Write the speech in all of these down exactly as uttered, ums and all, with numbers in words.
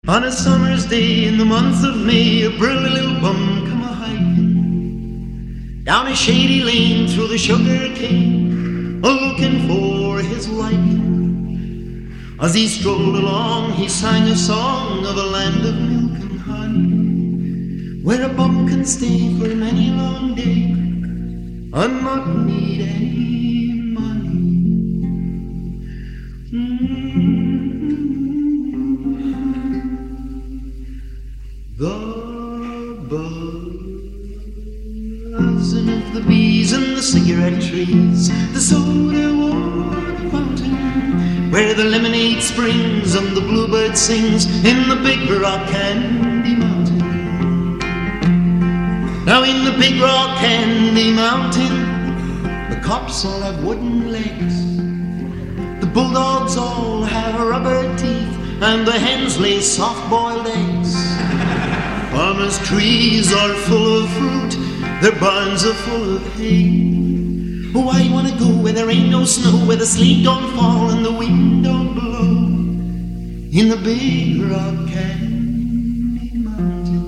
On a summer's day in the month of May, a brilliant little bum come a-hiking down a shady lane through the sugar cane, a-looking for his liking. As he strolled along, he sang a song of a land of milk and honey, where a bum can stay for many a long day and not need any money. Mm-hmm. The buzzing of the bees and the cigarette trees, the soda water fountain, where the lemonade springs and the bluebird sings in the big rock candy mountain. Now in the big rock candy mountain, the cops all have wooden legs, the bulldogs all have rubber teeth, and the hens lay soft-boiled eggs. Farmers' trees are full of fruit, their barns are full of hay. Oh, I wanna go where there ain't no snow, where the sleet don't fall and the wind don't blow, in the big rock candy mountain.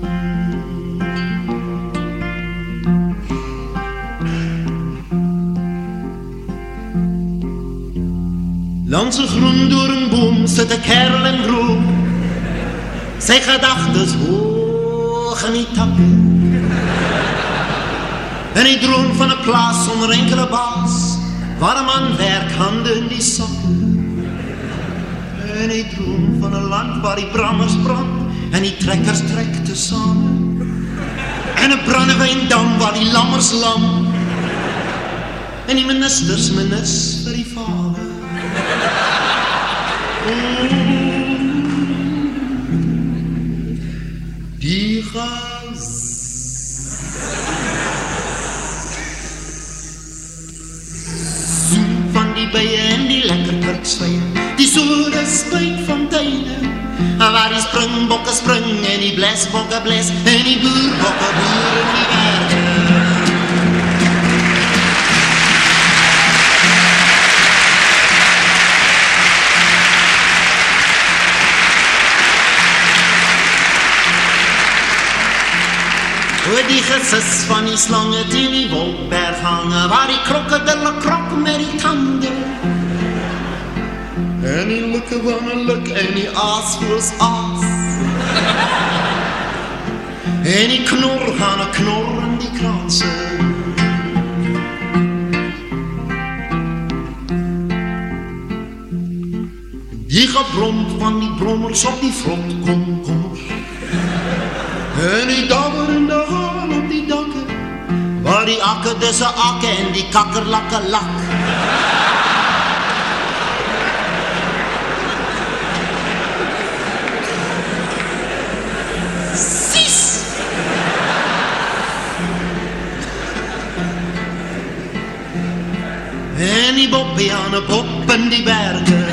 Langs een groen door een boom zit een kerel en roem, zijn gedachtes hoog in die takken. En hij droomt van een plaats zonder enkele baas, waar een man werkt, handen in die sokken. En hij droomt van een land waar die brammers brand en die trekkers trekt tezamen. En een brandewijndam waar die lammers lam. En die ministers minister die vallen. Die gaan zoen van die bijen en die lekker kurksvijen, die zoete spuitfonteinen, waar die springbokken springen en die blesbokken bles en die boerbokken boeren die werken. Die gesis van die slangen die in die wolkberg hangen, waar die krokodillen krokken met die tanden. En die lukken van een luk en die aas voels aas. En die knor gaan een knor in die kransen. Die gebrom van die brommers op die vlot komkommers. En die dabber in de haan op die dakken, waar die akken tussen akken en die kakkerlakken lak. Cies! En die boppie aan de pop in die bergen,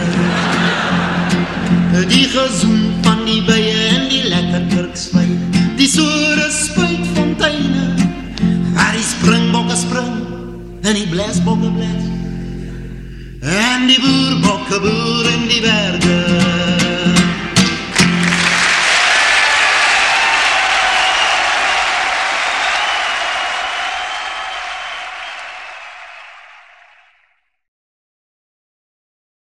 die gezoen van die bijen en die lekker kurksvijen, die soere spuitfonteinen, waar die springbokken spring en die blesbokken bles, en die boerbokken boer in die bergen.